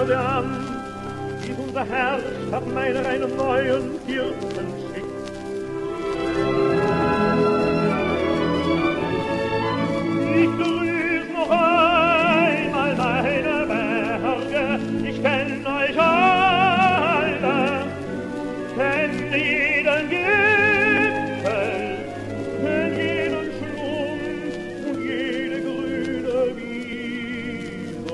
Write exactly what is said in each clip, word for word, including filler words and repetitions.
Herde an, wie unser Herz hat meiner einen neuen Hirten schickt. Ich grüß noch einmal meine Berge, ich kenn euch alle, kenn jeden Gipfel, kenn jeden Schlund und jede grüne Wiese.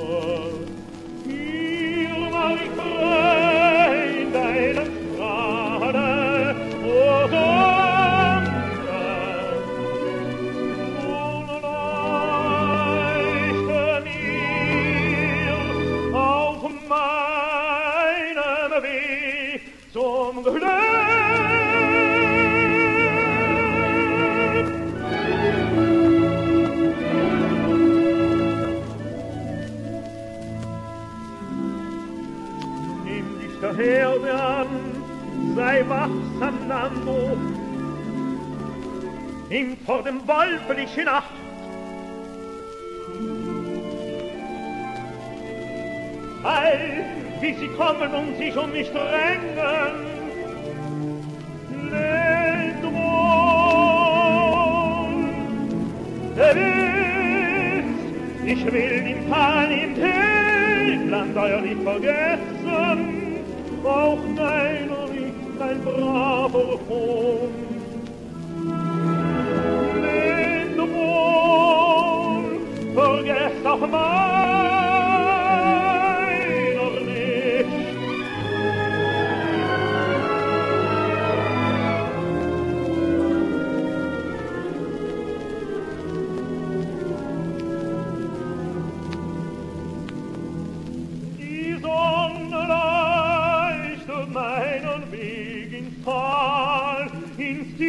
Hier war ich frei in deinem Strahle, o Sonne, nun leuchte mir auf meinem Weg zum Glück. Nimm dich der Herde an, sei wachsam, Nando, nimm vor dem Wolf dich in Acht. Weil, wie sie kommen und sich um mich drängen, lebt wohl. Gewiss, ich will den Pan im Tätland euer nicht vergessen, auch meiner nicht ein braver Hund. Lebt wohl, vergesst auch meiner nicht. Die Sonne leuchtet meinen Weg ins Tal, ins